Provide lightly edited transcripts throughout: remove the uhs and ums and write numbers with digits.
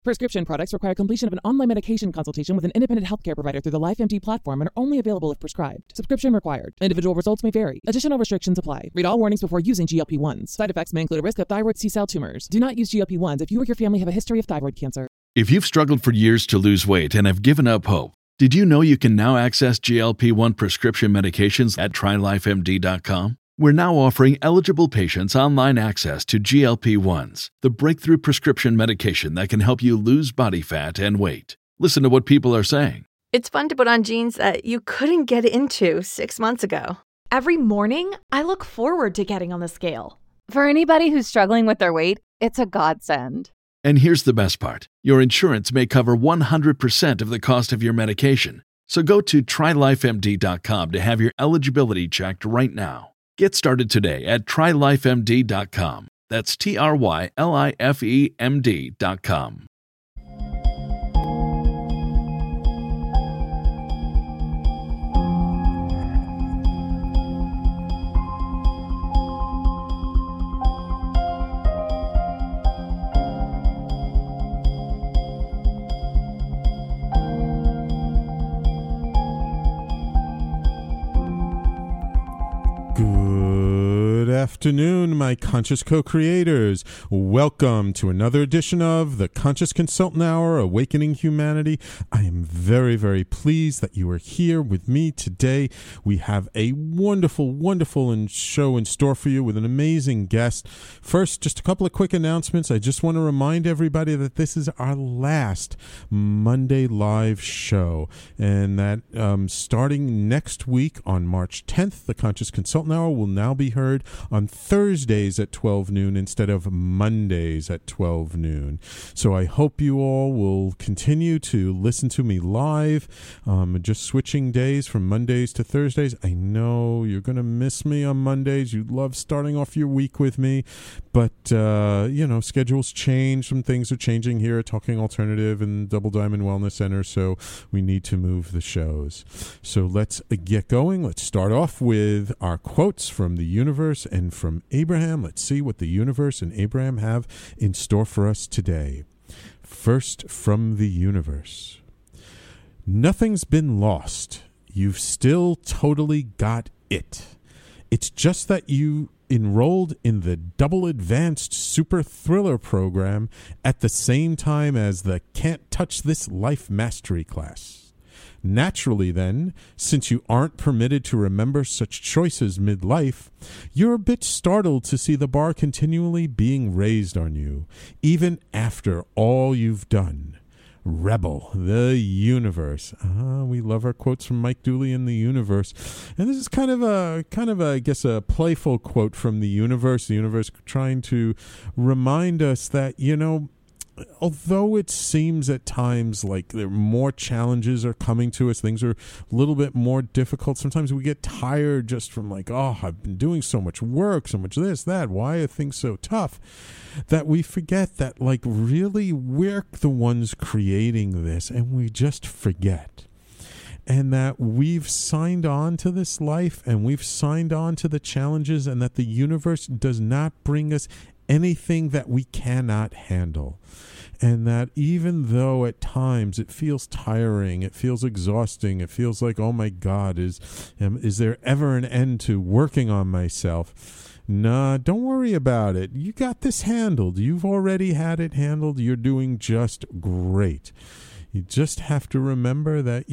Prescription products require completion of an online medication consultation with an independent healthcare provider through the LifeMD platform and are only available if prescribed. Subscription required. Individual results may vary. Additional restrictions apply. Read all warnings before using GLP-1s. Side effects may include a risk of thyroid C-cell tumors. Do not use GLP-1s if you or your family have a history of thyroid cancer. If you've struggled for years to lose weight and have given up hope, did you know you can now access GLP-1 prescription medications at TryLifeMD.com? We're now offering eligible patients online access to GLP-1s, the breakthrough prescription medication that can help you lose body fat and weight. Listen to what people are saying. It's fun to put on jeans that you couldn't get into 6 months ago. Every morning, I look forward to getting on the scale. For anybody who's struggling with their weight, it's a godsend. And here's the best part. Your insurance may cover 100% of the cost of your medication. So go to TryLifeMD.com to have your eligibility checked right now. Get started today at TryLifeMD.com. That's TryLifeMD.com. Good afternoon, my conscious co-creators. Welcome to another edition of the Conscious Consultant Hour, Awakening Humanity. I am very, very pleased that you are here with me today. We have a wonderful, wonderful show in store for you with an amazing guest. First, just a couple of quick announcements. I just want to remind everybody that this is our last Monday live show, and that starting next week on March 10th, the Conscious Consultant Hour will now be heard on Thursdays at 12 noon instead of Mondays at 12 noon. So I hope you all will continue to listen to me live, just switching days from Mondays to Thursdays. I know you're going to miss me on Mondays. You love starting off your week with me, but, schedules change. Some things are changing here at Talking Alternative and Double Diamond Wellness Center, so we need to move the shows. So let's get going. Let's start off with our quotes from the universe and from Abraham. Let's see what the universe and Abraham have in store for us today. First, from the universe. Nothing's been lost. You've still totally got it. It's just that you enrolled in the double advanced super thriller program at the same time as the Can't Touch This Life Mastery class. Naturally, then, since you aren't permitted to remember such choices midlife, you're a bit startled to see the bar continually being raised on you, even after all you've done. Rebel, the universe. We love our quotes from Mike Dooley in the universe. And this is kind of a, I guess, a playful quote from the universe trying to remind us that, although it seems at times like more challenges are coming to us, things are a little bit more difficult. Sometimes we get tired just from I've been doing so much work, so much this, that. Why are things so tough? That we forget that really we're the ones creating this, and we just forget. And that we've signed on to this life, and we've signed on to the challenges, and that the universe does not bring us anything that we cannot handle. And that even though at times it feels tiring, it feels exhausting, it feels like, oh my God, is there ever an end to working on myself? Nah, don't worry about it. You got this handled. You've already had it handled. You're doing just great. You just have to remember that,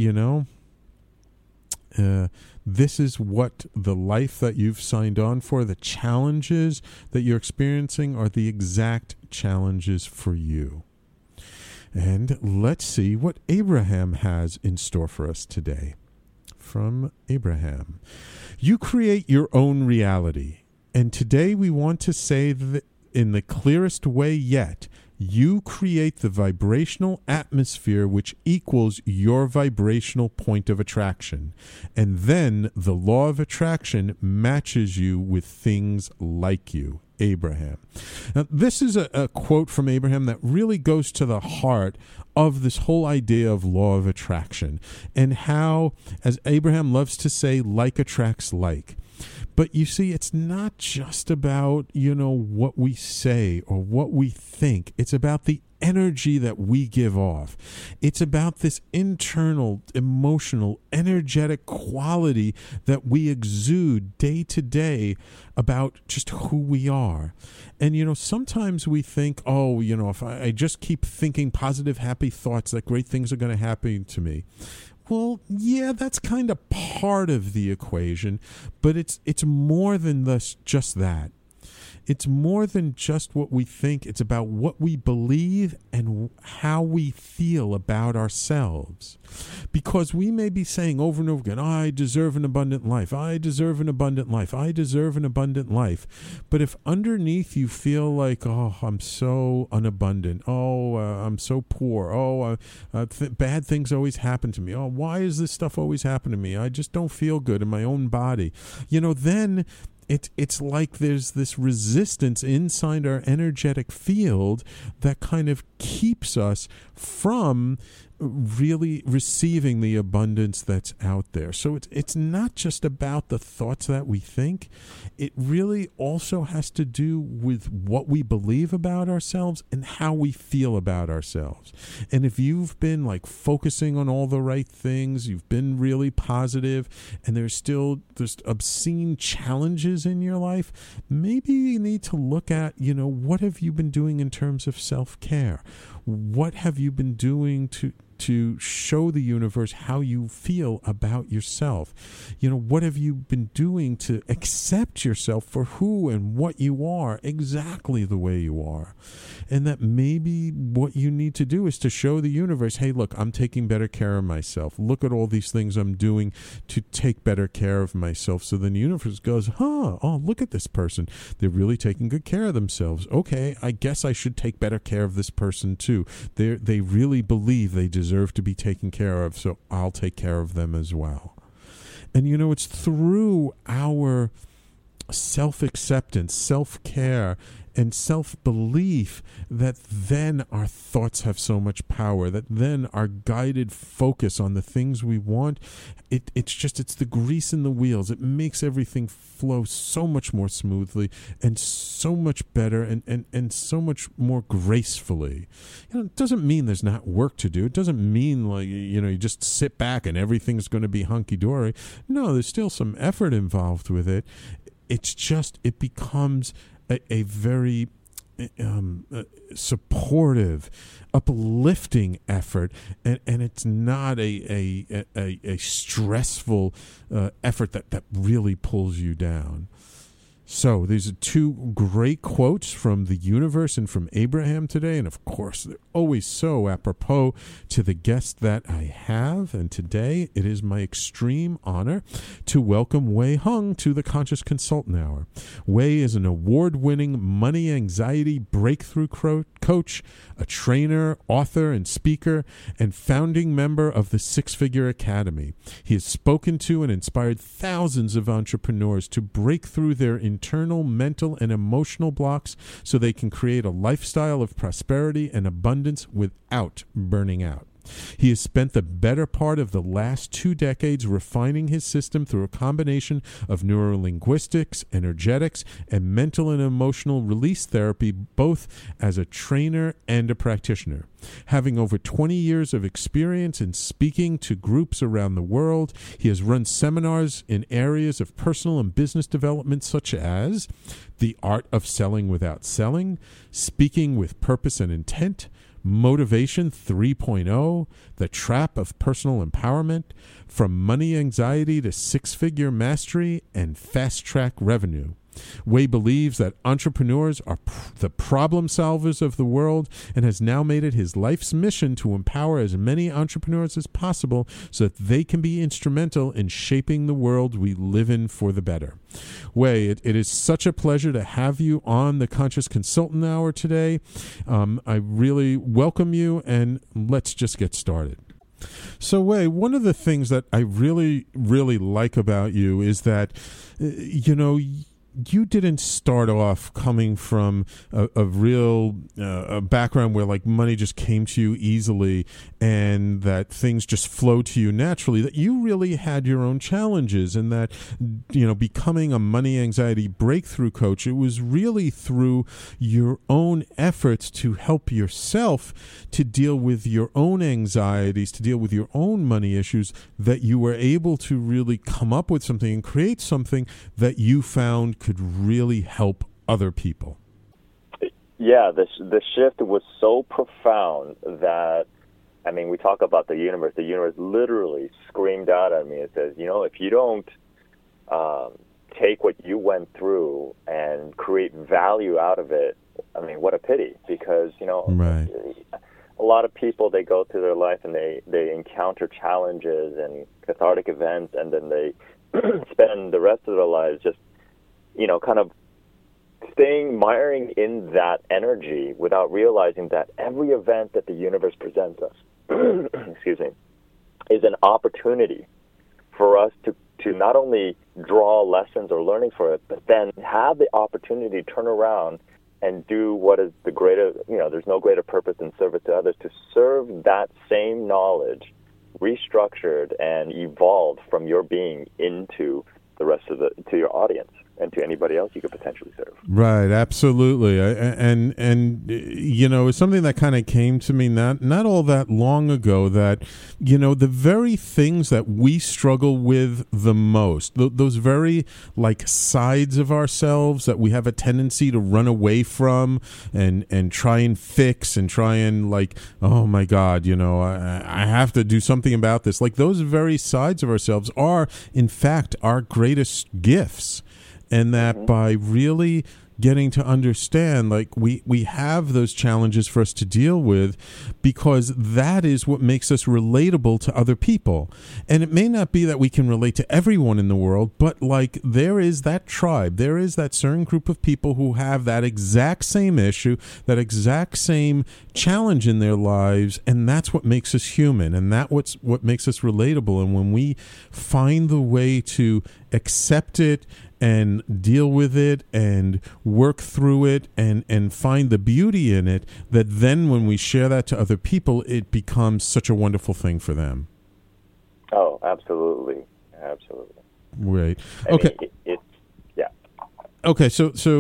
this is what the life that you've signed on for, the challenges that you're experiencing are the exact challenges for you. And let's see what Abraham has in store for us today. From Abraham. You create your own reality. And today we want to say that in the clearest way yet, you create the vibrational atmosphere which equals your vibrational point of attraction. And then the law of attraction matches you with things like you. Abraham. Now, this is a quote from Abraham that really goes to the heart of this whole idea of law of attraction and how, as Abraham loves to say, like attracts like. But you see, it's not just about, what we say or what we think. It's about the energy that we give off. It's about this internal, emotional, energetic quality that we exude day to day about just who we are. And, sometimes we think, if I just keep thinking positive, happy thoughts, that great things are going to happen to me. Well, yeah, that's kind of part of the equation, but it's more than just that. It's more than just what we think. It's about what we believe and how we feel about ourselves. Because we may be saying over and over again, I deserve an abundant life. I deserve an abundant life. I deserve an abundant life. But if underneath you feel like, I'm so unabundant. I'm so poor. Bad things always happen to me. Why is this stuff always happen to me? I just don't feel good in my own body. Then it's like there's this resistance inside our energetic field that kind of keeps us from really receiving the abundance that's out there. So it's not just about the thoughts that we think. It really also has to do with what we believe about ourselves and how we feel about ourselves. And if you've been focusing on all the right things, you've been really positive, and there's obscene challenges in your life, maybe you need to look at, what have you been doing in terms of self-care? What have you been doing to show the universe how you feel about yourself? What have you been doing to accept yourself for who and what you are, exactly the way you are? And that maybe what you need to do is to show the universe, hey, look, I'm taking better care of myself. Look at all these things I'm doing to take better care of myself. So then the universe goes, look at this person. They're really taking good care of themselves. Okay, I guess I should take better care of this person too. They really believe they deserve to be taken care of, so I'll take care of them as well. And it's through our self-acceptance, self-care, and self-belief that then our thoughts have so much power, that then our guided focus on the things we want, it's the grease in the wheels. It makes everything flow so much more smoothly and so much better and so much more gracefully. It doesn't mean there's not work to do. It doesn't mean you just sit back and everything's going to be hunky-dory. No, there's still some effort involved with it. It's just, it becomes a very supportive, uplifting effort, and it's not a stressful effort that really pulls you down. So these are two great quotes from the universe and from Abraham today, and of course they're always so apropos to the guest that I have. And today it is my extreme honor to welcome Wei Hung to the Conscious Consultant Hour. Wei is an award-winning money anxiety breakthrough coach, a trainer, author, and speaker, and founding member of the Six Figure Academy. He has spoken to and inspired thousands of entrepreneurs to break through their internal, mental, and emotional blocks so they can create a lifestyle of prosperity and abundance without burning out. He has spent the better part of the last 2 decades refining his system through a combination of neurolinguistics, energetics, and mental and emotional release therapy, both as a trainer and a practitioner. Having over 20 years of experience in speaking to groups around the world, he has run seminars in areas of personal and business development such as the art of selling without selling, speaking with purpose and intent, Motivation 3.0, The Trap of Personal Empowerment, From Money Anxiety to Six-Figure Mastery, and Fast Track Revenue. Wei believes that entrepreneurs are the problem solvers of the world and has now made it his life's mission to empower as many entrepreneurs as possible so that they can be instrumental in shaping the world we live in for the better. Wei, it is such a pleasure to have you on the Conscious Consultant Hour today. I really welcome you, and let's just get started. So, Wei, one of the things that I really, really like about you is that, you didn't start off coming from a real a background where like money just came to you easily and that things just flow to you naturally, that you really had your own challenges, and that, you know, becoming a money anxiety breakthrough coach, it was really through your own efforts to help yourself to deal with your own anxieties, to deal with your own money issues, that you were able to really come up with something and create something that you found could really help other people. Yeah, the shift was so profound that, I mean, we talk about the universe. The universe literally screamed out at me and says, you know, if you don't take what you went through and create value out of it, I mean, what a pity. Because, you know, right. A lot of people, they go through their life and they encounter challenges and cathartic events, and then they spend the rest of their lives just, you know, kind of miring in that energy without realizing that every event that the universe presents us, excuse me, is an opportunity for us to not only draw lessons or learning for it, but then have the opportunity to turn around and do what is the greater, you know, there's no greater purpose than service to others, to serve that same knowledge restructured and evolved from your being into the rest of to your audience and to anybody else you could potentially serve. Right, absolutely. And you know, it's something that kind of came to me not all that long ago, that, you know, the very things that we struggle with the most, those very like sides of ourselves that we have a tendency to run away from and try and fix and try and like, oh my God, you know, I have to do something about this. Like those very sides of ourselves are in fact our greatest gifts. And that by really getting to understand, like we have those challenges for us to deal with, because that is what makes us relatable to other people. And it may not be that we can relate to everyone in the world, but like there is that tribe, there is that certain group of people who have that exact same issue, that exact same challenge in their lives, and that's what makes us human, and what makes us relatable. And when we find the way to accept it and deal with it and work through it and find the beauty in it, that then when we share that to other people, it becomes such a wonderful thing for them. Oh, absolutely. Absolutely. Right. I Okay. mean, yeah. Okay,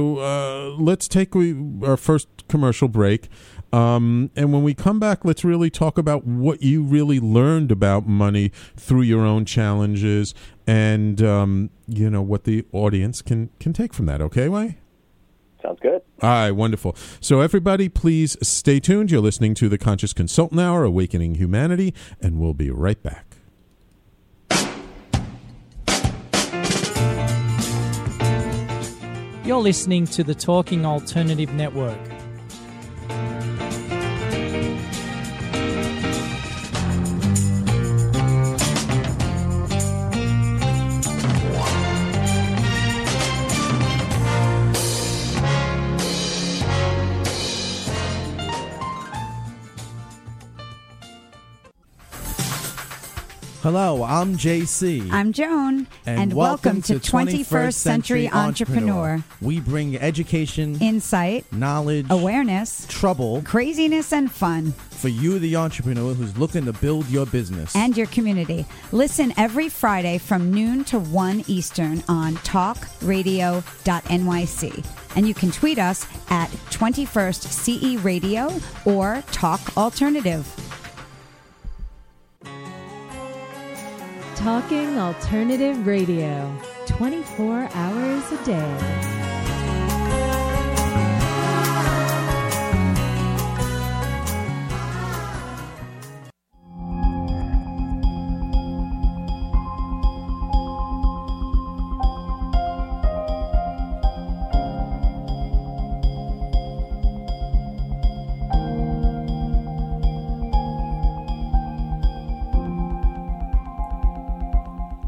so let's take our first commercial break. And when we come back, let's really talk about what you really learned about money through your own challenges, and you know, what the audience can take from that. Okay, Wei? Sounds good. All right, wonderful. So everybody, please stay tuned. You're listening to the Conscious Consultant Hour, Awakening Humanity, and we'll be right back. You're listening to the Talking Alternative Network. Hello, I'm JC. I'm Joan. And welcome to 21st Century Entrepreneur. We bring education, insight, knowledge, awareness, trouble, craziness, and fun for you, the entrepreneur who's looking to build your business and your community. Listen every Friday from noon to 1 Eastern on talkradio.nyc. And you can tweet us at 21st CE Radio or Talk Alternative. Talking Alternative Radio, 24 hours a day.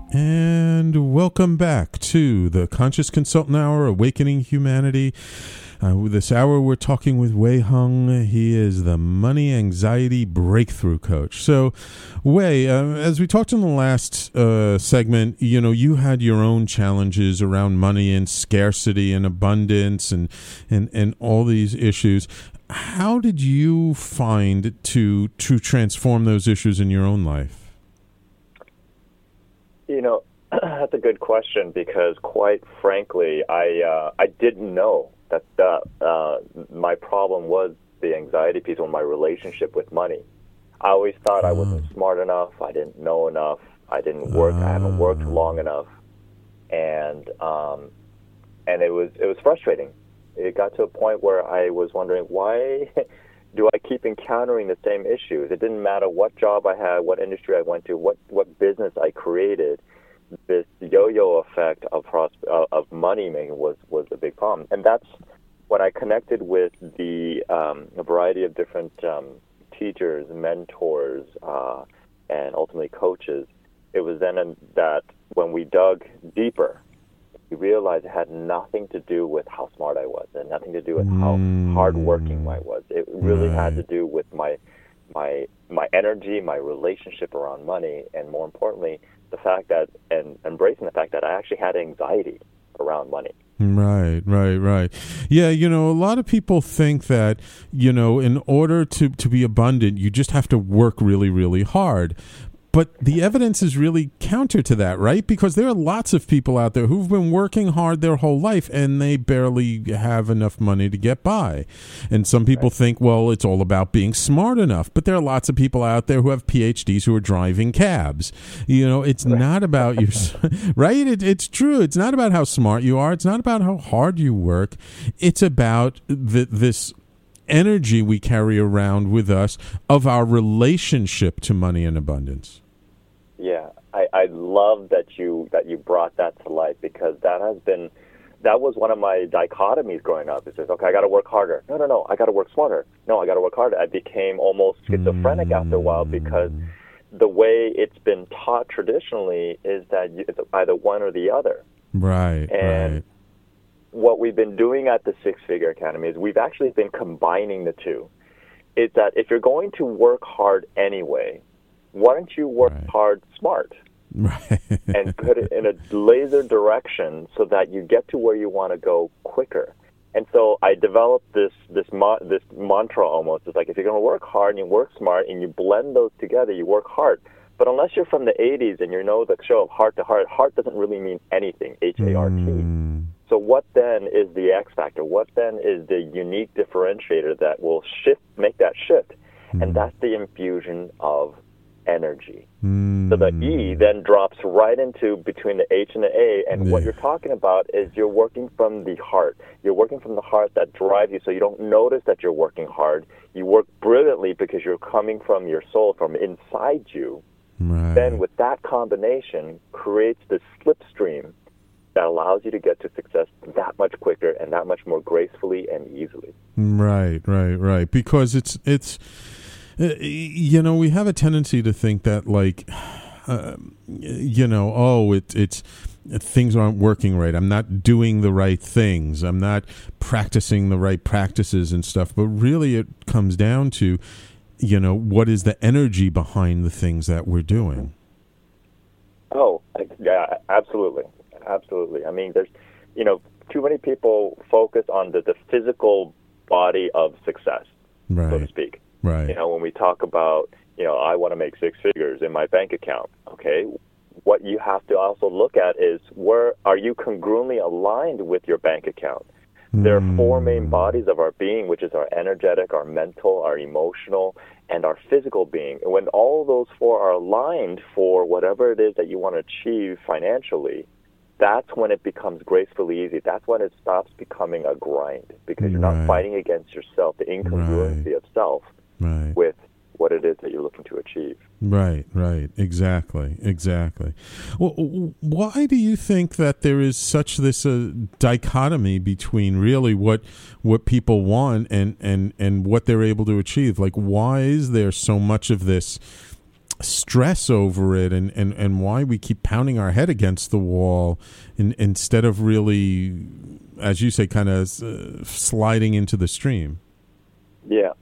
And welcome back to the Conscious Consultant Hour, Awakening Humanity. This hour, we're talking with Wei Hung. He is the Money Anxiety Breakthrough Coach. So, Wei, as we talked in the last segment, you had your own challenges around money and scarcity and abundance and all these issues. How did you find to transform those issues in your own life? That's a good question, because quite frankly, I didn't know that my problem was the anxiety piece on my relationship with money. I always thought I wasn't smart enough, I didn't know enough, I didn't work, I haven't worked long enough, and it was frustrating. It got to a point where I was wondering, why do I keep encountering the same issues? It didn't matter what job I had, what industry I went to, what business I created. This yo-yo effect of money making was a big problem, and that's when I connected with a variety of different teachers, mentors, and ultimately coaches. It was then that when we dug deeper, we realized it had nothing to do with how smart I was, and nothing to do with how hardworking I was. It really had to do with my energy, my relationship around money, and more importantly, the fact that, and embracing the fact that I actually had anxiety around money. Right. Yeah, a lot of people think that, in order to be abundant, you just have to work really, really hard. But the evidence is really counter to that, right? Because there are lots of people out there who've been working hard their whole life and they barely have enough money to get by. And some people think, well, it's all about being smart enough. But there are lots of people out there who have PhDs who are driving cabs. It's not about your, right? It's true. It's not about how smart you are. It's not about how hard you work. It's about this energy we carry around with us of our relationship to money and abundance. Yeah, I love that you brought that to light, because that was one of my dichotomies growing up. It says, okay, I got to work harder. No, I got to work smarter. No, I got to work harder. I became almost schizophrenic after a while, because the way it's been taught traditionally is that it's either one or the other. Right. What we've been doing at the Six Figure Academy is we've actually been combining the two. It's that if you're going to work hard anyway, why don't you work hard smart? Right. And put it in a laser direction so that you get to where you want to go quicker. And so I developed this mantra almost. It's like, if you're going to work hard and you work smart and you blend those together, you work hard. But unless you're from the 80s and you know the show of Heart to Heart, heart doesn't really mean anything, H-A-R-T. So what then is the X factor? What then is the unique differentiator that will make that shift? And that's the infusion of energy. So the E then drops right into between the H and the A, and what you're talking about is you're working from the heart. You're working from the heart that drives you, so you don't notice that you're working hard. You work brilliantly because you're coming from your soul, from inside you. Then with that combination creates this slipstream that allows you to get to success that much quicker and that much more gracefully and easily. Right. Because it's we have a tendency to think that, like, it's things aren't working right. I'm not doing the right things. I'm not practicing the right practices and stuff. But really it comes down to, what is the energy behind the things that we're doing? Oh, yeah, absolutely. I mean, there's, too many people focus on the physical body of success, so to speak. Right. When we talk about, I want to make six figures in my bank account, okay, what you have to also look at is, where are you congruently aligned with your bank account? There are four main bodies of our being, which is our energetic, our mental, our emotional, and our physical being. And when all those four are aligned for whatever it is that you want to achieve financially, that's when it becomes gracefully easy. That's when it stops becoming a grind, because you're not fighting against yourself, the incongruency of self with what it is that you're looking to achieve. Right. Exactly. Well, why do you think that there is such this dichotomy between really what people want and what they're able to achieve? Like, why is there so much of this stress over it, and why we keep pounding our head against the wall instead of really as you say, kind of sliding into the stream. Yeah.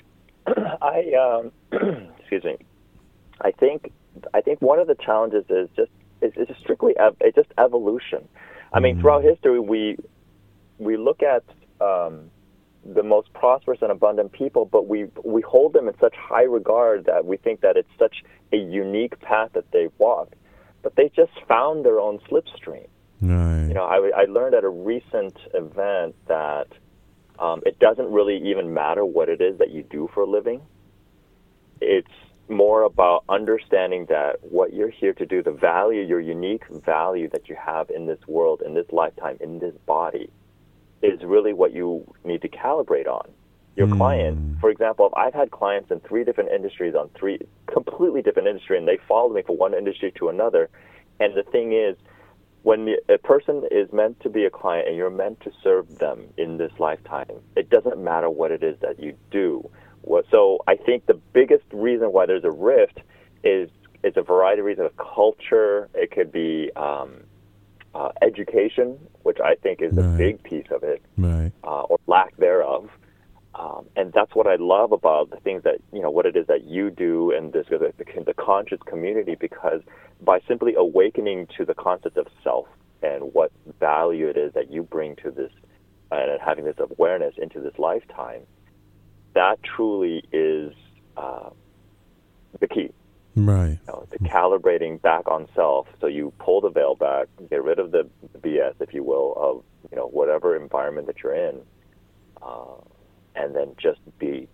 Excuse me. I think one of the challenges is just strictly just evolution. I mean, throughout history, we look at the most prosperous and abundant people, but we hold them in such high regard that we think that it's such a unique path that they've walked. But they just found their own slipstream. Right. You know, I learned at a recent event that it doesn't really even matter what it is that you do for a living. It's more about understanding that what you're here to do, the value, your unique value that you have in this world, in this lifetime, in this body, is really what you need to calibrate on. Your client, for example, I've had clients in 3 different industries on 3 completely different industries, and they followed me from one industry to another. And the thing is, when a person is meant to be a client and you're meant to serve them in this lifetime, it doesn't matter what it is that you do. So I think the biggest reason why there's a rift is it's a variety of reasons. Culture, it could be education, which I think is a big piece of it, or lack thereof. And that's what I love about the things that, you know, what it is that you do and the conscious community, because by simply awakening to the concept of self and what value it is that you bring to this and having this awareness into this lifetime, that truly is the key. Right. You know, to calibrating back on self. So you pull the veil back, get rid of the BS, if you will, of, you know, whatever environment that you're in, and then just be.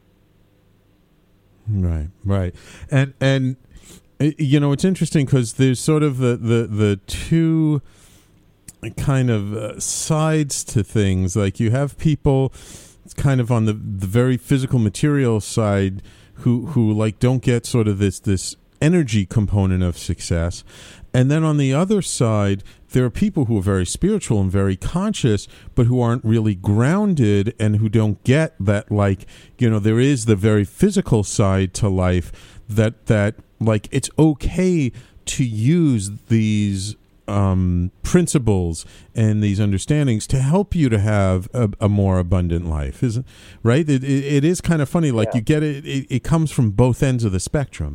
Right. And you know, it's interesting because there's sort of the two kind of sides to things. Like you have people kind of on the very physical material side who like don't get sort of this energy component of success. And then on the other side, there are people who are very spiritual and very conscious, but who aren't really grounded and who don't get that, like, you know, there is the very physical side to life that like it's okay to use these principles and these understandings to help you to have a more abundant life, isn't right? It is kind of funny, like you get it. It comes from both ends of the spectrum.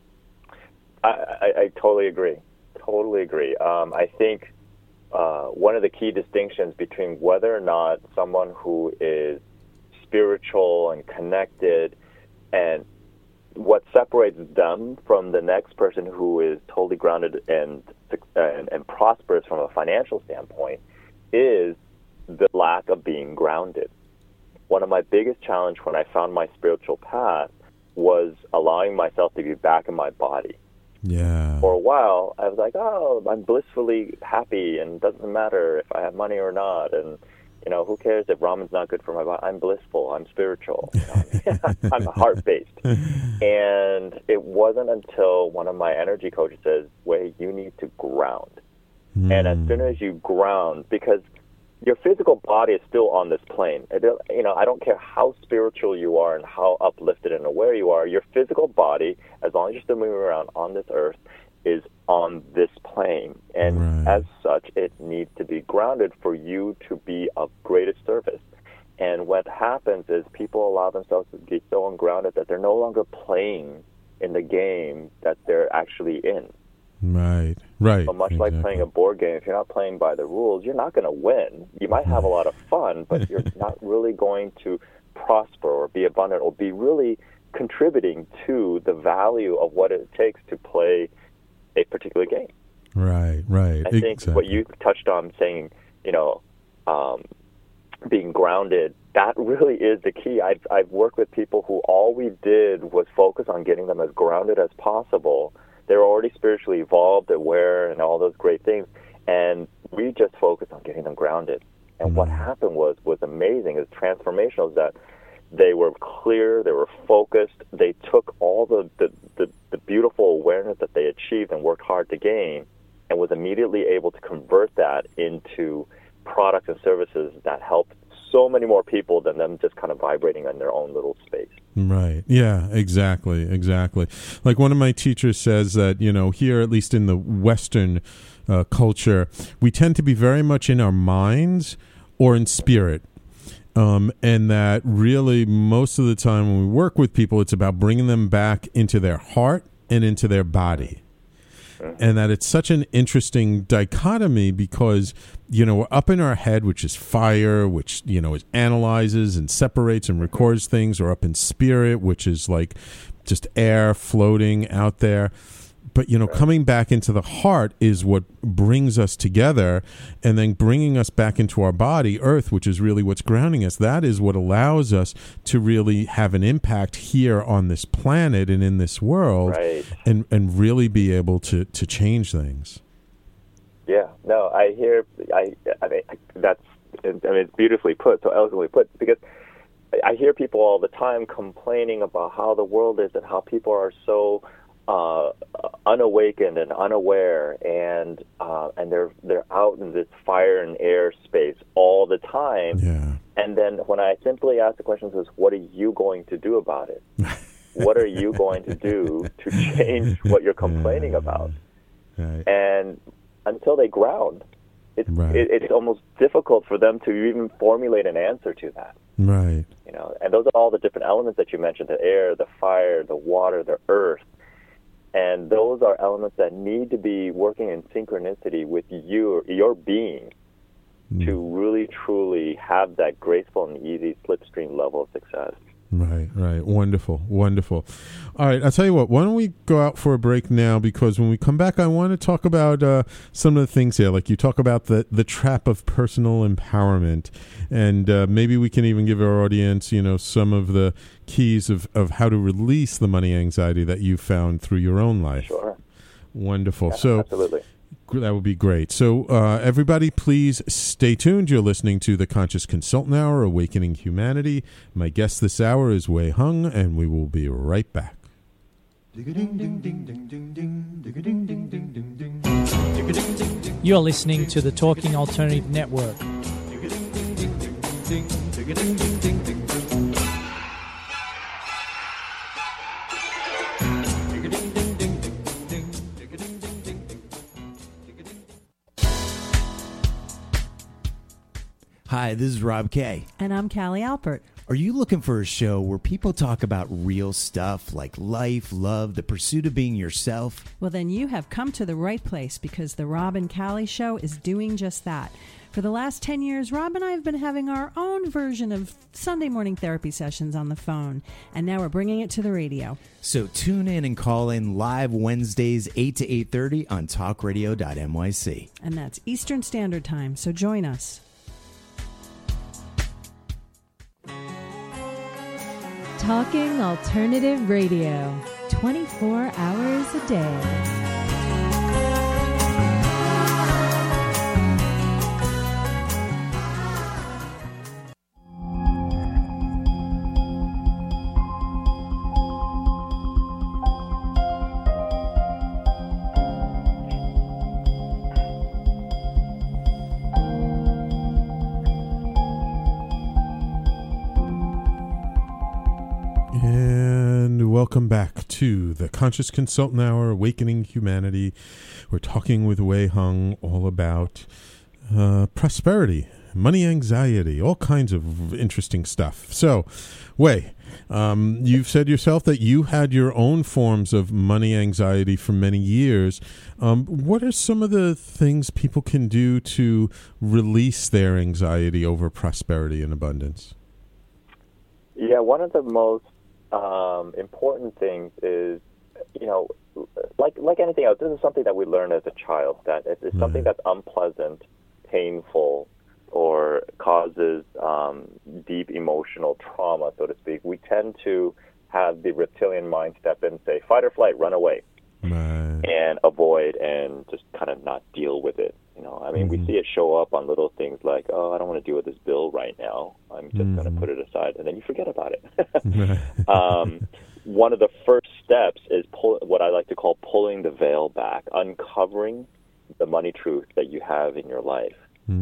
I totally agree. I think one of the key distinctions between whether or not someone who is spiritual and connected and what separates them from the next person who is totally grounded and prosperous from a financial standpoint is the lack of being grounded. One of my biggest challenges when I found my spiritual path was allowing myself to be back in my body. Yeah. For a while, I was like, oh, I'm blissfully happy, and it doesn't matter if I have money or not, and, you know, who cares if ramen's not good for my body? I'm blissful. I'm spiritual. You know? I'm heart-based. And it wasn't until one of my energy coaches says, wait, you need to ground. And as soon as you ground, because your physical body is still on this plane. You know, I don't care how spiritual you are and how uplifted and aware you are, your physical body, as long as you're still moving around on this earth, is on this plane. And as such, it needs to be grounded for you to be of greatest service. And what happens is people allow themselves to get so ungrounded that they're no longer playing in the game that they're actually in. Right. So much like playing a board game, if you're not playing by the rules, you're not going to win. You might have a lot of fun, but you're not really going to prosper or be abundant or be really contributing to the value of what it takes to play a particular game. Right. I think what you touched on, saying, you know, being grounded, that really is the key. I've worked with people who all we did was focus on getting them as grounded as possible. They're already spiritually evolved, aware, and all those great things, and we just focused on getting them grounded. And what happened was amazing. It was transformational. Is that they were clear, they were focused, they took all the beautiful awareness that they achieved and worked hard to gain, and was immediately able to convert that into products and services that helped so many more people than them just kind of vibrating in their own little space. Right. Yeah, exactly. Like one of my teachers says that, you know, here, at least in the Western culture, we tend to be very much in our minds or in spirit. And that really most of the time when we work with people, it's about bringing them back into their heart and into their body. And that it's such an interesting dichotomy because, we're up in our head, which is fire, which, is analyzes and separates and records things, or up in spirit, which is like just air floating out there. But, coming back into the heart is what brings us together, and then bringing us back into our body, earth, which is really what's grounding us. That is what allows us to really have an impact here on this planet and in this world, and really be able to change things. Yeah, no, I hear, I mean, it's beautifully put, so elegantly put, because I hear people all the time complaining about how the world is and how people are so unawakened and unaware, and they're out in this fire and air space all the time. Yeah. And then when I simply ask the question, is what are you going to do about it? What are you going to do to change what you're complaining about? Right. And until they ground, it's almost difficult for them to even formulate an answer to that. Right. And those are all the different elements that you mentioned: the air, the fire, the water, the earth. And those are elements that need to be working in synchronicity with your being to really, truly have that graceful and easy slipstream level of success. Right. Wonderful. All right, I'll tell you what, why don't we go out for a break now, because when we come back, I want to talk about some of the things here. Like you talk about the trap of personal empowerment, and maybe we can even give our audience, some of the keys of how to release the money anxiety that you found through your own life. Sure. Wonderful. Yeah, so absolutely. That would be great. So everybody, please stay tuned. You're listening to the Conscious Consultant Hour, Awakening Humanity. My guest this hour is Wei Hung, and we will be right back. You're listening to the Talking Alternative Network. Hi, this is Rob Kay. And I'm Callie Alpert. Are you looking for a show where people talk about real stuff like life, love, the pursuit of being yourself? Well, then you have come to the right place, because the Rob and Callie Show is doing just that. For the last 10 years, Rob and I have been having our own version of Sunday morning therapy sessions on the phone, and now we're bringing it to the radio. So tune in and call in live Wednesdays 8 to 8:30 on talkradio.nyc. And that's Eastern Standard Time, so join us. Talking Alternative Radio, 24 hours a day. Welcome back to the Conscious Consultant Hour, Awakening Humanity. We're talking with Wei Hung all about prosperity, money anxiety, all kinds of interesting stuff. So, Wei, you've said yourself that you had your own forms of money anxiety for many years. What are some of the things people can do to release their anxiety over prosperity and abundance? Yeah, one of the most important things is, like anything else, this is something that we learn as a child, that if it's something that's unpleasant, painful, or causes deep emotional trauma, so to speak, we tend to have the reptilian mind step in and say, fight or flight, run away, and avoid and just kind of not deal with it. We see it show up on little things like, I don't want to deal with this bill right now. I'm just going to put it aside, and then you forget about it. One of the first steps is what I like to call pulling the veil back, uncovering the money truth that you have in your life.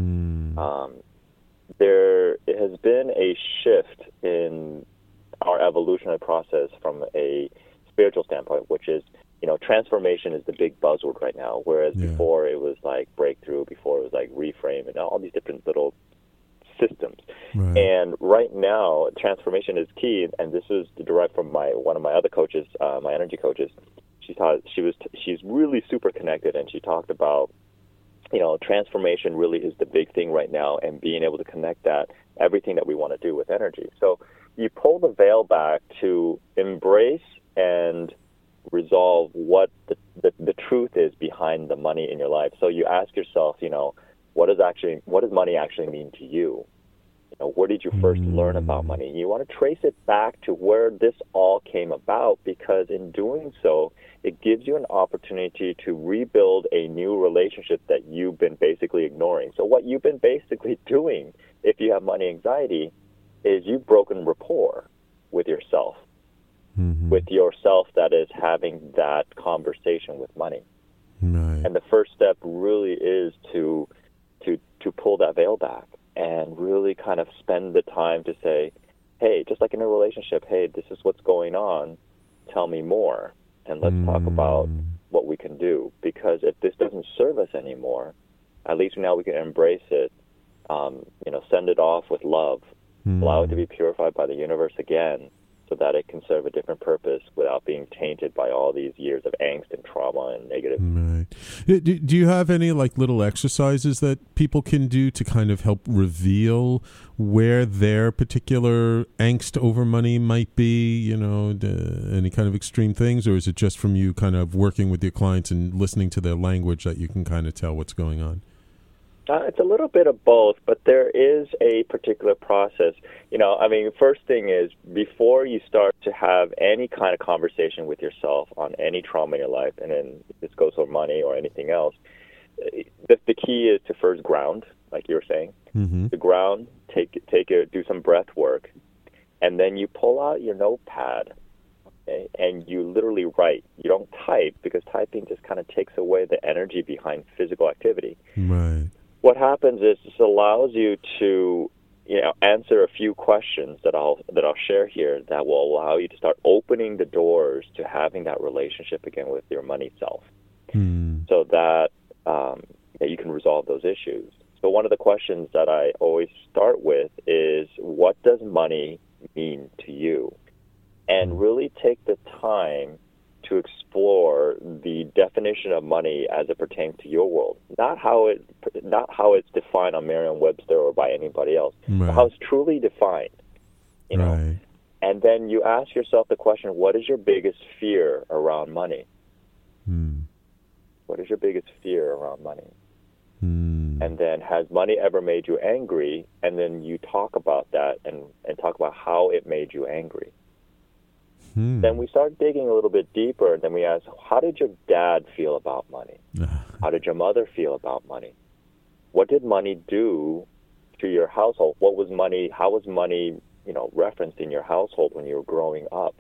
There has been a shift in our evolutionary process from a spiritual standpoint, which is, transformation is the big buzzword right now, whereas before it was like breakthrough, before it was like reframe, and all these different little systems. Right. And right now, transformation is key. And this is derived from one of my other coaches, my energy coaches. She's really super connected, and she talked about, transformation really is the big thing right now, and being able to connect everything that we want to do with energy. So you pull the veil back to embrace and resolve what the truth is behind the money in your life. So you ask yourself, what does money actually mean to you? Where did you first learn about money? You want to trace it back to where this all came about, because in doing so, it gives you an opportunity to rebuild a new relationship that you've been basically ignoring. So what you've been basically doing, if you have money anxiety, is you've broken rapport with yourself, with yourself that is having that conversation with money. Right. And the first step really is to pull that veil back and really kind of spend the time to say, hey, just like in a relationship, hey, this is what's going on, tell me more, and let's talk about what we can do. Because if this doesn't serve us anymore, at least now we can embrace it, send it off with love, allow it to be purified by the universe again, so that it can serve a different purpose without being tainted by all these years of angst and trauma and negative. Right. Do you have any little exercises that people can do to kind of help reveal where their particular angst over money might be, any kind of extreme things? Or is it just from you kind of working with your clients and listening to their language that you can kind of tell what's going on? It's a little bit of both, but there is a particular process. First thing is, before you start to have any kind of conversation with yourself on any trauma in your life, and then this goes for money or anything else, the key is to first ground, like you were saying. To ground, do some breath work, and then you pull out your notepad, okay, and you literally write. You don't type, because typing just kind of takes away the energy behind physical activity. Right. What happens is this allows you to, answer a few questions that I'll share here that will allow you to start opening the doors to having that relationship again with your money self, so that you can resolve those issues. So one of the questions that I always start with is, what does money mean to you? And really take the time to explore the definition of money as it pertains to your world, not how it's defined on Merriam-Webster or by anybody else, but how it's truly defined. Right. And then you ask yourself the question: what is your biggest fear around money? What is your biggest fear around money? And then, has money ever made you angry? And then you talk about that and talk about how it made you angry. Then we start digging a little bit deeper, and then we ask, how did your dad feel about money? How did your mother feel about money? What did money do to your household? How was money, referenced in your household when you were growing up?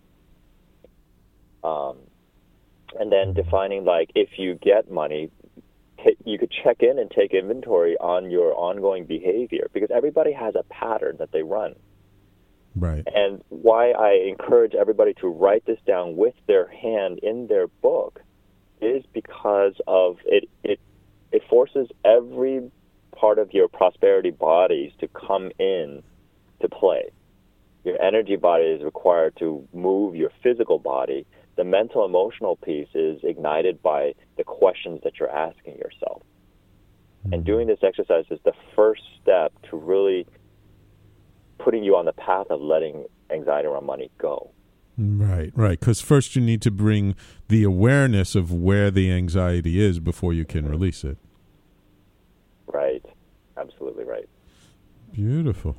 And then defining, if you get money, you could check in and take inventory on your ongoing behavior, because everybody has a pattern that they run. Right. And why I encourage everybody to write this down with their hand in their book is because of it forces every part of your prosperity bodies to come in to play. Your energy body is required to move your physical body. The mental emotional piece is ignited by the questions that you're asking yourself. And doing this exercise is the first step to really putting you on the path of letting anxiety around money go. Right. Because first you need to bring the awareness of where the anxiety is before you can release it. Right. Absolutely right. Beautiful.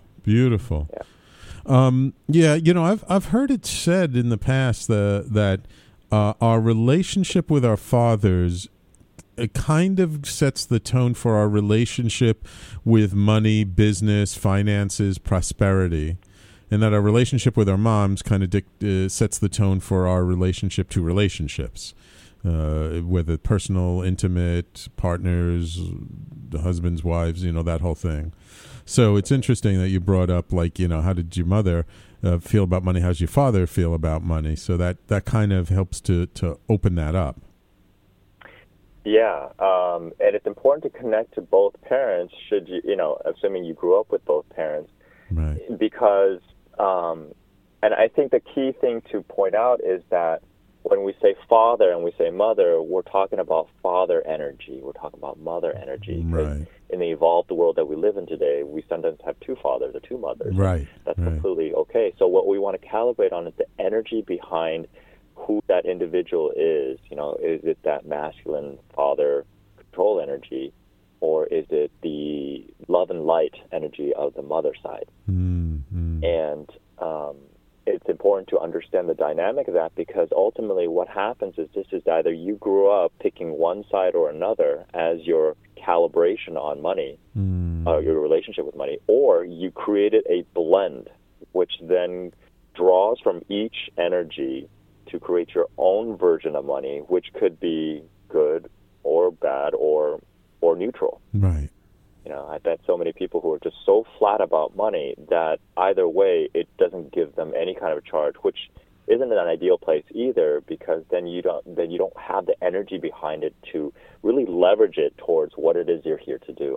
Yeah. I've heard it said in the past that our relationship with our fathers, it kind of sets the tone for our relationship with money, business, finances, prosperity, and that our relationship with our moms kind of sets the tone for our relationship to relationships, whether personal, intimate, partners, husbands, wives, that whole thing. So it's interesting that you brought up, how did your mother feel about money? How's your father feel about money? So that kind of helps to open that up. Yeah, and it's important to connect to both parents, should you, assuming you grew up with both parents, right? Because, and I think the key thing to point out is that when we say father and we say mother, we're talking about father energy. We're talking about mother energy. Right. In the evolved world that we live in today, we sometimes have two fathers or two mothers. Right. That's completely okay. So what we want to calibrate on is the energy behind who that individual is. Is it that masculine father control energy, or is it the love and light energy of the mother side? Mm-hmm. And it's important to understand the dynamic of that, because ultimately what happens is this is either you grew up picking one side or another as your calibration on money, your relationship with money, or you created a blend which then draws from each energy to create your own version of money, which could be good or bad or neutral. Right. I've met so many people who are just so flat about money that either way, it doesn't give them any kind of charge, which isn't an ideal place either, because then you don't have the energy behind it to really leverage it towards what it is you're here to do.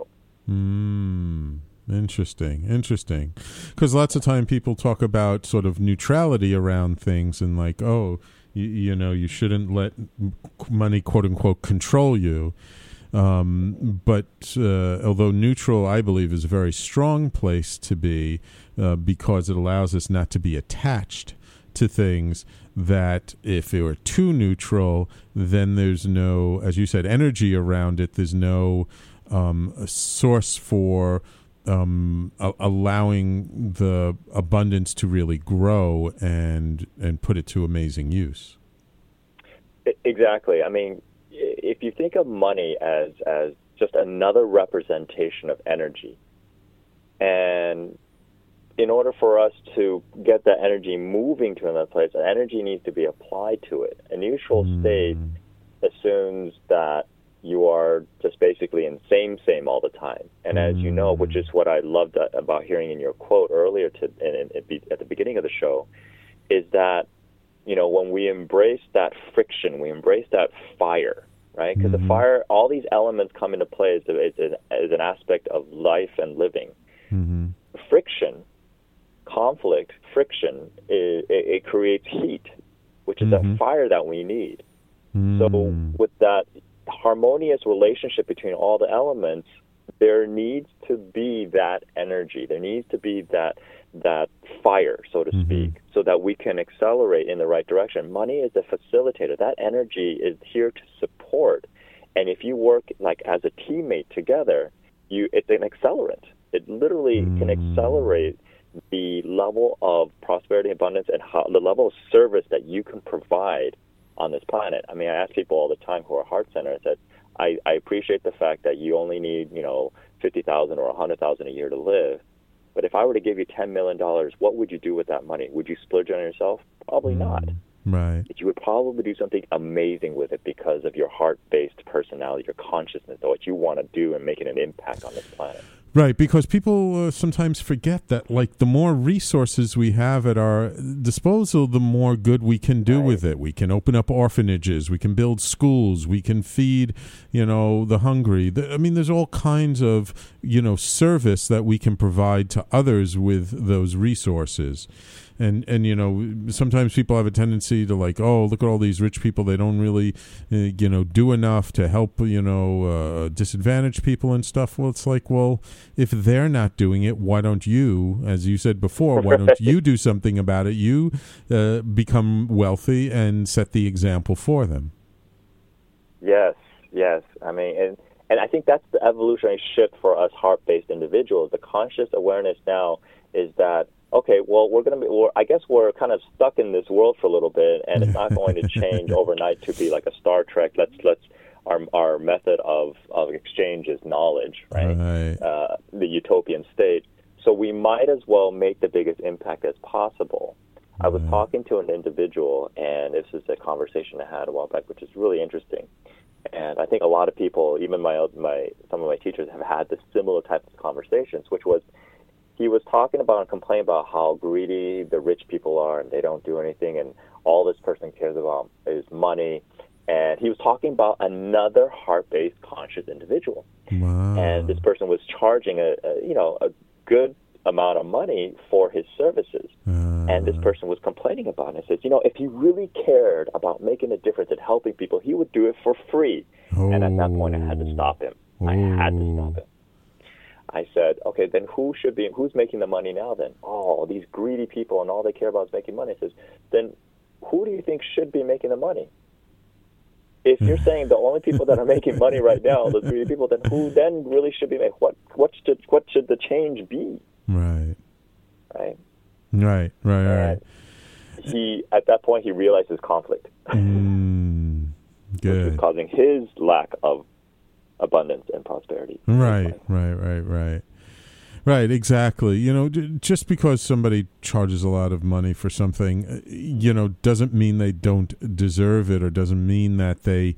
Interesting. Because lots of time people talk about sort of neutrality around things and like, oh, you shouldn't let money, quote unquote, control you. But although neutral, I believe, is a very strong place to be because it allows us not to be attached to things that if it were too neutral, then there's no, as you said, energy around it. There's no source for allowing the abundance to really grow and put it to amazing use. Exactly. I mean, if you think of money as just another representation of energy, and in order for us to get that energy moving to another place, that energy needs to be applied to it. A neutral state assumes that you are just basically in same all the time. And as you know, which is what I loved about hearing in your quote earlier at the beginning of the show, is that, when we embrace that friction, we embrace that fire, right? Because the fire, all these elements come into play as an aspect of life and living. Friction, conflict, friction, it creates heat, which is that fire that we need. So with that harmonious relationship between all the elements, there needs to be that energy. There needs to be that fire, so to speak, so that we can accelerate in the right direction. Money is the facilitator. That energy is here to support. And if you work like as a teammate together, it's an accelerant. It literally can accelerate the level of prosperity, abundance, and the level of service that you can provide on this planet. I mean, I ask people all the time who are heart-centered that I appreciate the fact that you only need, $50,000 or $100,000 a year to live. But if I were to give you $10 million, what would you do with that money? Would you splurge on yourself? Probably not. Right. But you would probably do something amazing with it because of your heart-based personality, your consciousness, what you want to do and making an impact on this planet. Right, because people sometimes forget that, like, the more resources we have at our disposal, the more good we can do with it. We can open up orphanages, we can build schools, we can feed, the hungry. There's all kinds of, service that we can provide to others with those resources. And sometimes people have a tendency to like, oh, look at all these rich people. They don't really, do enough to help, disadvantaged people and stuff. Well, it's like, well, if they're not doing it, why don't you, as you said before, why don't you do something about it? You become wealthy and set the example for them. Yes. I mean, and I think that's the evolutionary shift for us heart-based individuals. The conscious awareness now is that, okay, well, I guess we're kind of stuck in this world for a little bit, and it's not going to change overnight to be like a Star Trek. Our method of exchange is knowledge, right? The utopian state. So we might as well make the biggest impact as possible. I was talking to an individual, and this is a conversation I had a while back, which is really interesting. And I think a lot of people, even some of my teachers, have had this similar type of conversations, which was, he was talking about and complaining about how greedy the rich people are and they don't do anything, and all this person cares about is money. And he was talking about another heart-based conscious individual. Wow. And this person was charging a good amount of money for his services. And this person was complaining about it and says, if he really cared about making a difference and helping people, he would do it for free. And at that point, I had to stop him. I had to stop him. I said, okay, then who's making the money now then? Oh, these greedy people, and all they care about is making money. I says, then who do you think should be making the money? If you're saying the only people that are making money right now are the greedy people, then who then really should be making? What should the change be? Right. Right. Right. He, at that point, he realized his conflict, good, which was causing his lack of abundance and prosperity. Right, exactly. Just because somebody charges a lot of money for something, doesn't mean they don't deserve it, or doesn't mean that they,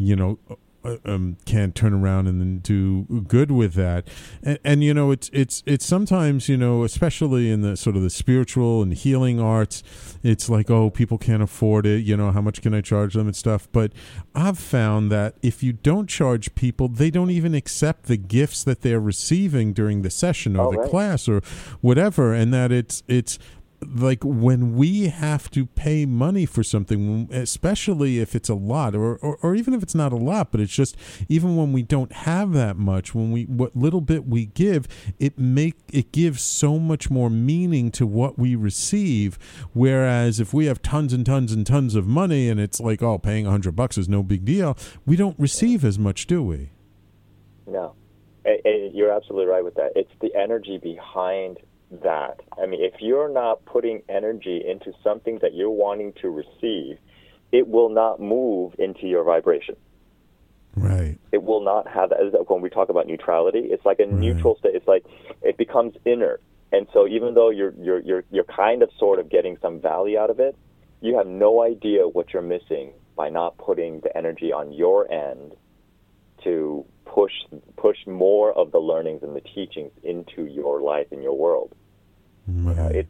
can't turn around and then do good with that. And it's sometimes, especially in the sort of the spiritual and healing arts, it's like, oh, people can't afford it, how much can I charge them and stuff. But I've found that if you don't charge people, they don't even accept the gifts that they're receiving during the session or the class or whatever. And that it's like when we have to pay money for something, especially if it's a lot, or even if it's not a lot, but it's just, even when we don't have that much, what little bit we give, it gives so much more meaning to what we receive. Whereas if we have tons and tons and tons of money, and it's like, oh, paying $100 is no big deal, we don't receive as much, do we? No, and you're absolutely right with that. It's the energy behind that. I mean, if you're not putting energy into something that you're wanting to receive, it will not move into your vibration. Right. It will not have that. When we talk about neutrality, it's like a neutral state. It's like it becomes inert. And so even though you're kind of sort of getting some value out of it, you have no idea what you're missing by not putting the energy on your end to push more of the learnings and the teachings into your life and your world. Right.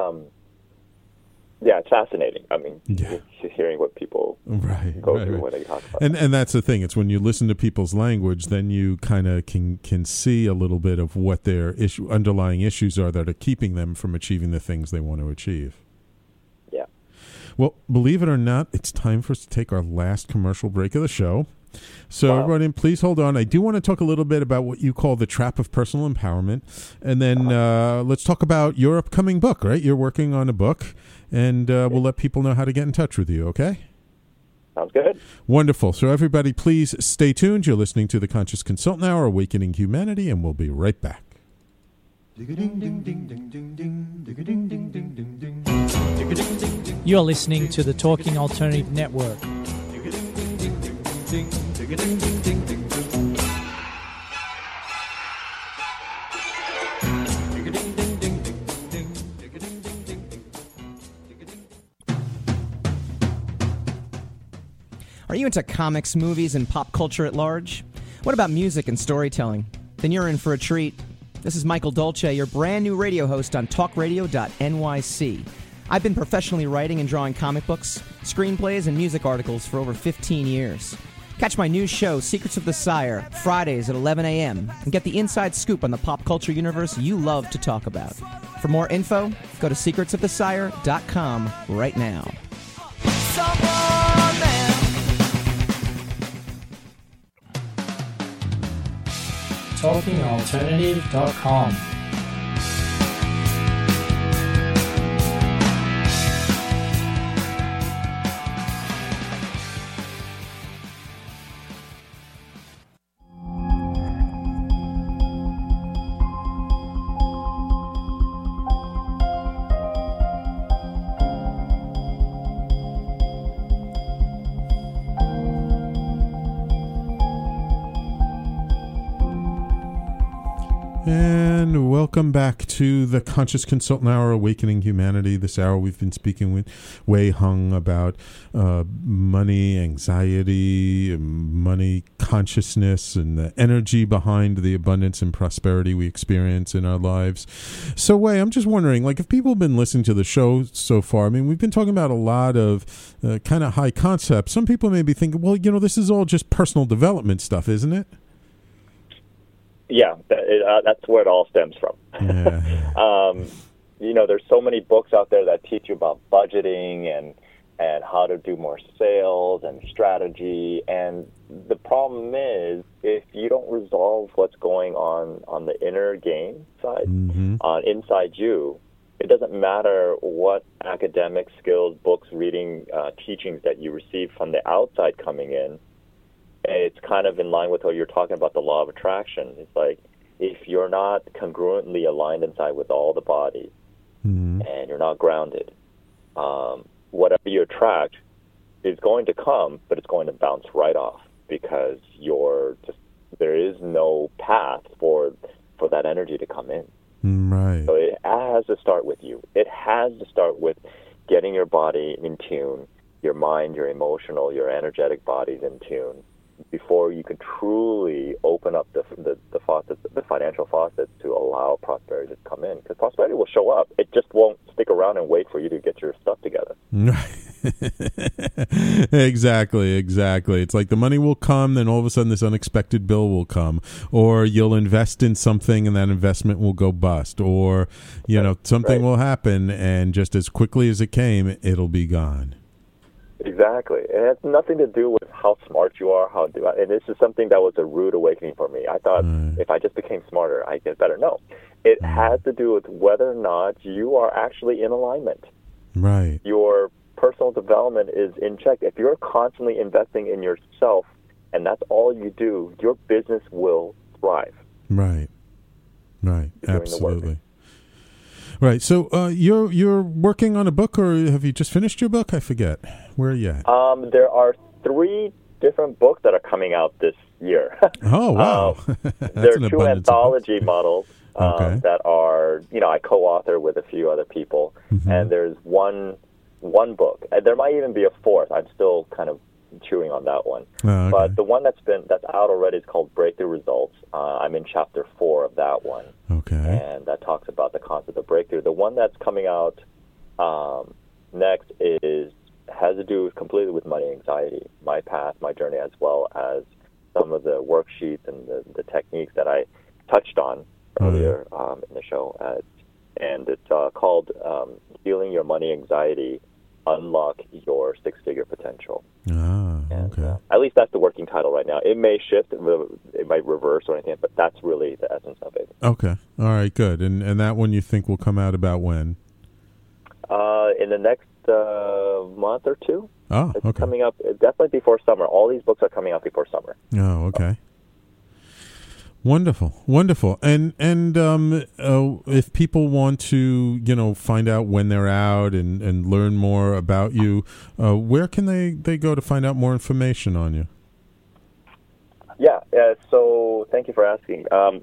It's fascinating. I mean, hearing what people go through when they talk about it. And that's the thing. It's when you listen to people's language, then you kind of can see a little bit of what their underlying issues are that are keeping them from achieving the things they want to achieve. Yeah. Well, believe it or not, it's time for us to take our last commercial break of the show. So everybody, please hold on. I do want to talk a little bit about what you call the trap of personal empowerment. And then let's talk about your upcoming book, right? You're working on a book, and we'll let people know how to get in touch with you, okay? Sounds good. Wonderful. So everybody, please stay tuned. You're listening to the Conscious Consultant Hour, Awakening Humanity, and we'll be right back. You're listening to the Talking Alternative Network. Are you into comics, movies, and pop culture at large? What about music and storytelling? Then you're in for a treat. This is Michael Dolce, your brand new radio host on talkradio.nyc. I've been professionally writing and drawing comic books, screenplays, and music articles for over 15 years. Catch my new show, Secrets of the Sire, Fridays at 11 a.m., and get the inside scoop on the pop culture universe you love to talk about. For more info, go to secretsofthesire.com right now. TalkingAlternative.com. And welcome back to the Conscious Consultant Hour, Awakening Humanity. This hour we've been speaking with Wei Hung about money, anxiety, money consciousness, and the energy behind the abundance and prosperity we experience in our lives. So, Wei, I'm just wondering, like, if people have been listening to the show so far, I mean, we've been talking about a lot of kind of high concepts. Some people may be thinking, well, this is all just personal development stuff, isn't it? Yeah, that's where it all stems from. Yeah. There's so many books out there that teach you about budgeting and how to do more sales and strategy. And the problem is, if you don't resolve what's going on the inner game side, inside you, it doesn't matter what academic skills, books, reading, teachings that you receive from the outside coming in. It's kind of in line with what you're talking about, the law of attraction. It's like, if you're not congruently aligned inside with all the bodies and you're not grounded, whatever you attract is going to come, but it's going to bounce right off because there is no path for that energy to come in. Right. So it has to start with you. It has to start with getting your body in tune, your mind, your emotional, your energetic bodies in tune, before you can truly open up the faucets, the financial faucets, to allow prosperity to come in. Because prosperity will show up. It just won't stick around and wait for you to get your stuff together. Exactly. It's like the money will come, then all of a sudden this unexpected bill will come, or you'll invest in something and that investment will go bust, or something will happen, and just as quickly as it came, it'll be gone. Exactly. It has nothing to do with how smart you are, and this is something that was a rude awakening for me. I thought if I just became smarter, I'd get better. No. It has to do with whether or not you are actually in alignment. Right. Your personal development is in check. If you're constantly investing in yourself and that's all you do, your business will thrive. Right. Absolutely. Right. So you're working on a book, or have you just finished your book? I forget. Where are you at? There are 3 different books that are coming out this year. Oh, wow. There are 2 anthology models that are, I co-author with a few other people, and there's one book. There might even be a 4th. I'm still kind of chewing on that one. But the one that's out already is called Breakthrough Results. I'm in chapter 4 of that one. Okay. And that talks about the concept of breakthrough. The one that's coming out next has to do completely with money anxiety, my path, my journey, as well as some of the worksheets and the techniques that I touched on earlier in the show. And it's called Healing Your Money Anxiety, Unlock Your Six-Figure Potential. At least that's the working title right now. It may shift, it might reverse or anything, but that's really the essence of it. Okay. All right, good. And that one you think will come out about when? In the next month or 2. Oh, it's okay. coming up definitely before summer. All these books are coming out before summer. Oh, okay. Wonderful. And if people want to, find out when they're out and learn more about you, where can they go to find out more information on you? Yeah. So thank you for asking.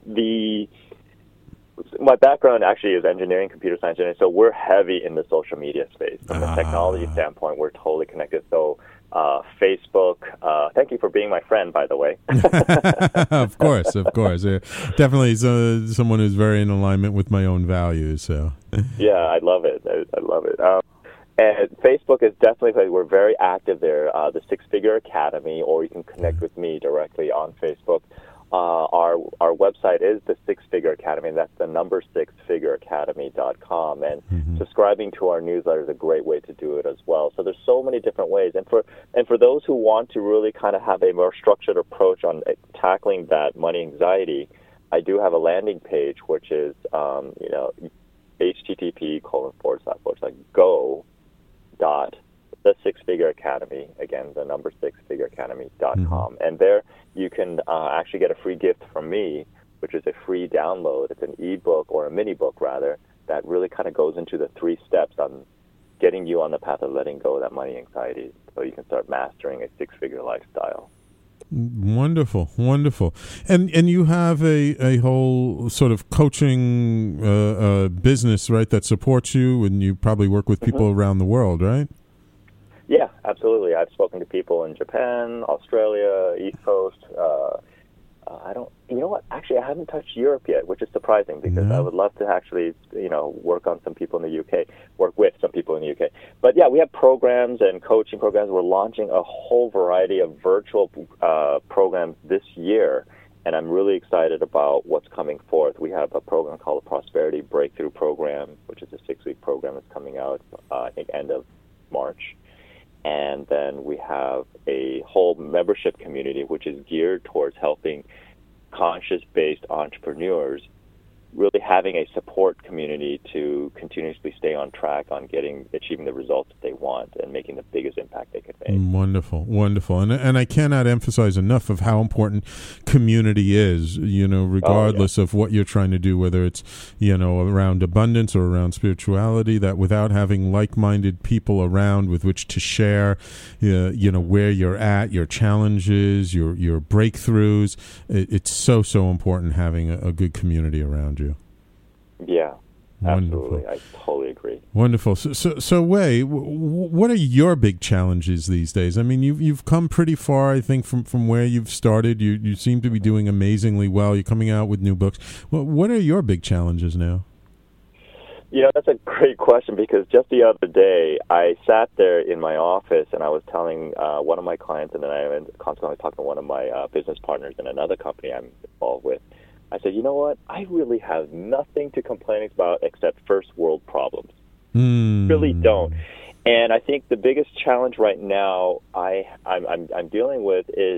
My background actually is engineering, computer science engineering, so we're heavy in the social media space. From a technology standpoint, we're totally connected. So Facebook, thank you for being my friend, by the way. Of course. Definitely someone who's very in alignment with my own values. So. Yeah, I love it. And Facebook is definitely, we're very active there. The Six Figure Academy, or you can connect with me directly on Facebook. Our website is the Six Figure Academy, and that's the number 6figureacademy.com. And subscribing to our newsletter is a great way to do it as well. So there's so many different ways. And for those who want to really kind of have a more structured approach on tackling that money anxiety, I do have a landing page, which is http://go.the Six Figure Academy, again, the number 6figureacademy.com. And there you can actually get a free gift from me, which is a free download. It's an ebook, or a mini book rather, that really kind of goes into the 3 steps on getting you on the path of letting go of that money anxiety, so you can start mastering a 6-figure lifestyle. Wonderful, wonderful. And you have a whole sort of coaching business, right, that supports you, and you probably work with people around the world, right? Yeah, absolutely. I've spoken to people in Japan, Australia, East Coast. You know what? Actually, I haven't touched Europe yet, which is surprising because I would love to actually, work on some people in the UK, work with some people in the UK. But yeah, we have programs and coaching programs. We're launching a whole variety of virtual programs this year, and I'm really excited about what's coming forth. We have a program called the Prosperity Breakthrough Program, which is a 6-week program that's coming out, I think, end of March. And then we have a whole membership community, which is geared towards helping conscious-based entrepreneurs really having a support community to continuously stay on track on achieving the results that they want and making the biggest impact they could make. Wonderful, wonderful. And I cannot emphasize enough of how important community is, regardless of what you're trying to do, whether it's, around abundance or around spirituality, that without having like-minded people around with which to share, where you're at, your challenges, your breakthroughs, it's so important having a good community around you. Yeah, wonderful. Absolutely. I totally agree. Wonderful. So Wei, what are your big challenges these days? I mean, you've come pretty far, I think, from where you've started. You seem to be doing amazingly well. You're coming out with new books. What are your big challenges now? That's a great question because just the other day I sat there in my office and I was telling one of my clients, and then I was constantly talking to one of my business partners in another company I'm involved with. I said, you know what? I really have nothing to complain about except first world problems. Really don't. And I think the biggest challenge right now I'm dealing with is,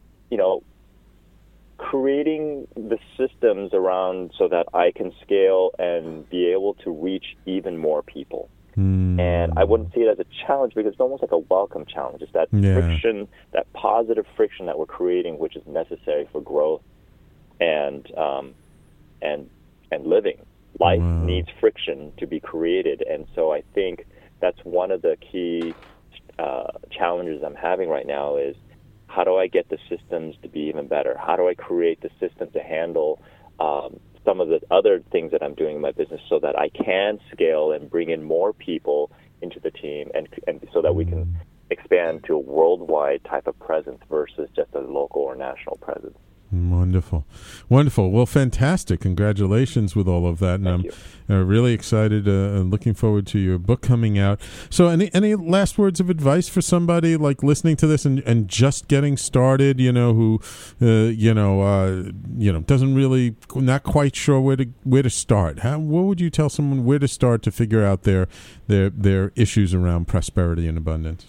creating the systems around so that I can scale and be able to reach even more people. And I wouldn't see it as a challenge because it's almost like a welcome challenge. It's that friction, that positive friction that we're creating, which is necessary for growth and living. Life needs friction to be created, and so I think that's one of the key challenges I'm having right now is how do I get the systems to be even better? How do I create the system to handle some of the other things that I'm doing in my business so that I can scale and bring in more people into the team and so that we can expand to a worldwide type of presence versus just a local or national presence. Wonderful. Well, fantastic. Congratulations with all of that. And I'm really excited and looking forward to your book coming out. So any last words of advice for somebody like listening to this and just getting started, who, doesn't really, not quite sure where to start? What would you tell someone where to start to figure out their issues around prosperity and abundance?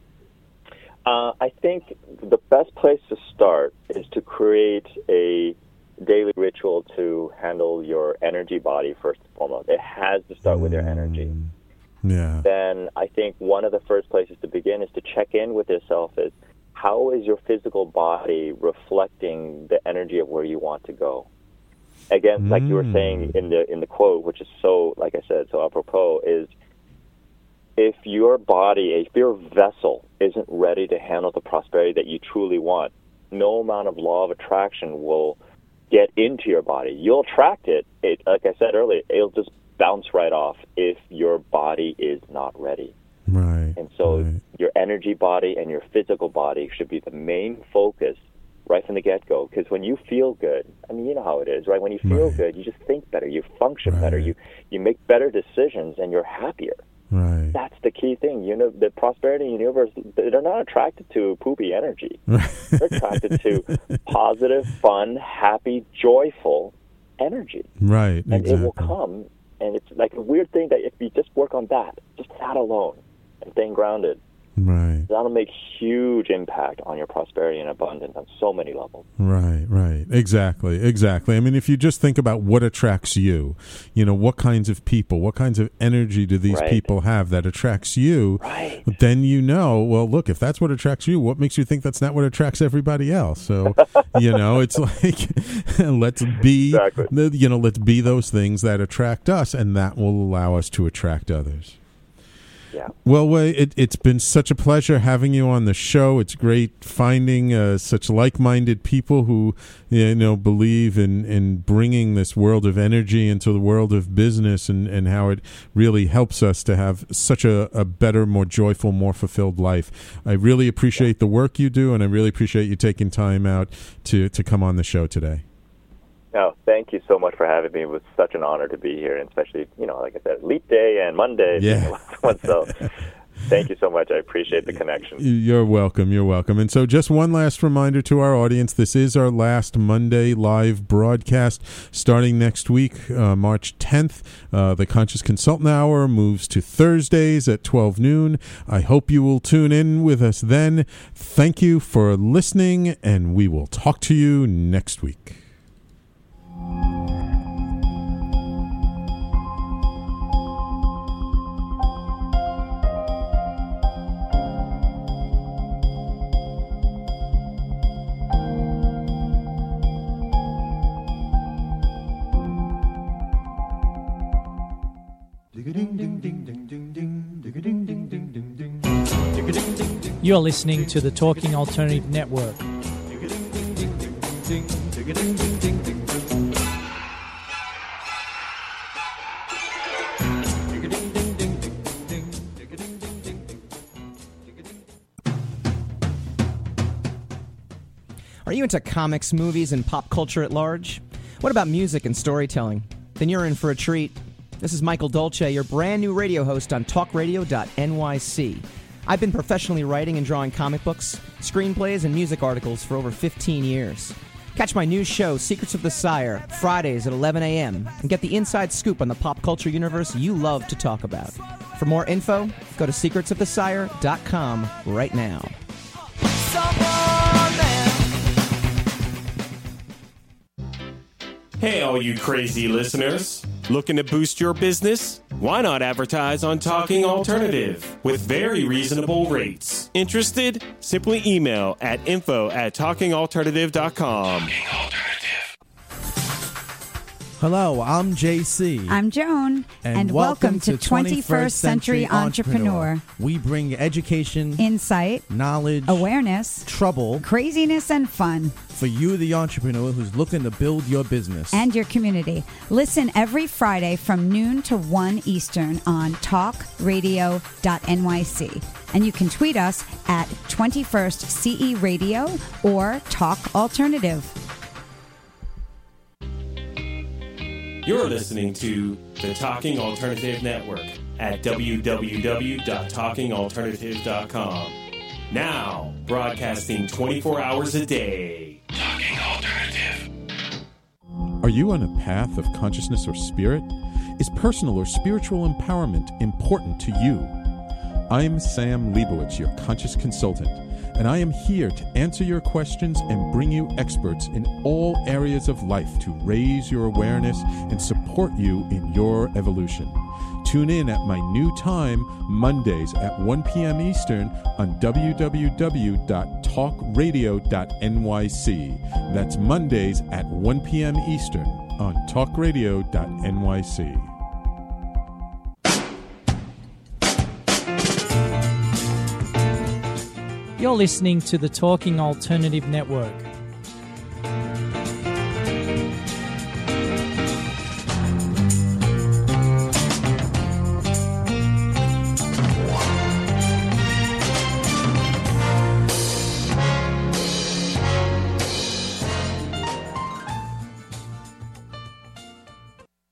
I think the best place to start is to create a daily ritual to handle your energy body first and foremost. It has to start with your energy. Yeah. Then I think one of the first places to begin is to check in with yourself is how is your physical body reflecting the energy of where you want to go? Again, like you were saying in the quote, which is so, like I said, so apropos, is if your vessel isn't ready to handle the prosperity that you truly want, no amount of law of attraction will get into your body. You'll attract it. Like I said earlier, it'll just bounce right off if your body is not ready. Right. And so your energy body and your physical body should be the main focus right from the get-go. Because when you feel good, I mean, you know how it is, right? When you feel good, you just think better, you function better, you make better decisions, and you're happier. Right. That's the key thing. The prosperity universe, they're not attracted to poopy energy. They're attracted to positive, fun, happy, joyful energy. Right, and it will come. And it's like a weird thing that if you just work on that, just that alone, and staying grounded, that'll make huge impact on your prosperity and abundance on so many levels. Right. Exactly. I mean, if you just think about what attracts you, what kinds of people, what kinds of energy do these people have that attracts you, then well, look, if that's what attracts you, what makes you think that's not what attracts everybody else? So, it's like, let's be, let's be those things that attract us, and that will allow us to attract others. Yeah. Well, Wei, it's been such a pleasure having you on the show. It's great finding such like-minded people who, believe in bringing this world of energy into the world of business and how it really helps us to have such a better, more joyful, more fulfilled life. I really appreciate the work you do, and I really appreciate you taking time out to come on the show today. No, thank you so much for having me. It was such an honor to be here, and especially, like I said, Leap Day and Monday. Yeah. So thank you so much. I appreciate the connection. You're welcome. You're welcome. And so just one last reminder to our audience, this is our last Monday live broadcast starting next week, March 10th. The Conscious Consultant Hour moves to Thursdays at 12 noon. I hope you will tune in with us then. Thank you for listening, and we will talk to you next week. You're listening to the Talking Alternative Network. Are you into comics, movies, and pop culture at large? What about music and storytelling? Then you're in for a treat. This is Michael Dolce, your brand new radio host on talkradio.nyc. I've been professionally writing and drawing comic books, screenplays, and music articles for over 15 years. Catch my new show, Secrets of the Sire, Fridays at 11 a.m., and get the inside scoop on the pop culture universe you love to talk about. For more info, go to secretsofthesire.com right now. Hey, all you crazy listeners. Looking to boost your business? Why not advertise on Talking Alternative with very reasonable rates? Interested? Simply email at info@talkingalternative.com. Hello, I'm JC. I'm Joan. And welcome to 21st Century Entrepreneur. We bring education, insight, knowledge, awareness, trouble, craziness, and fun for you, the entrepreneur who's looking to build your business and your community. Listen every Friday from noon to 1 Eastern on talkradio.nyc. And you can tweet us at 21st CE Radio or Talk Alternative. You're listening to the Talking Alternative Network at www.talkingalternative.com. Now, broadcasting 24 hours a day. Talking Alternative. Are you on a path of consciousness or spirit? Is personal or spiritual empowerment important to you? I'm Sam Leibowitz, your conscious consultant, and I am here to answer your questions and bring you experts in all areas of life to raise your awareness and support you in your evolution. Tune in at my new time, Mondays at 1 p.m. Eastern on www.talkradio.nyc. That's Mondays at 1 p.m. Eastern on talkradio.nyc. You're listening to the Talking Alternative Network.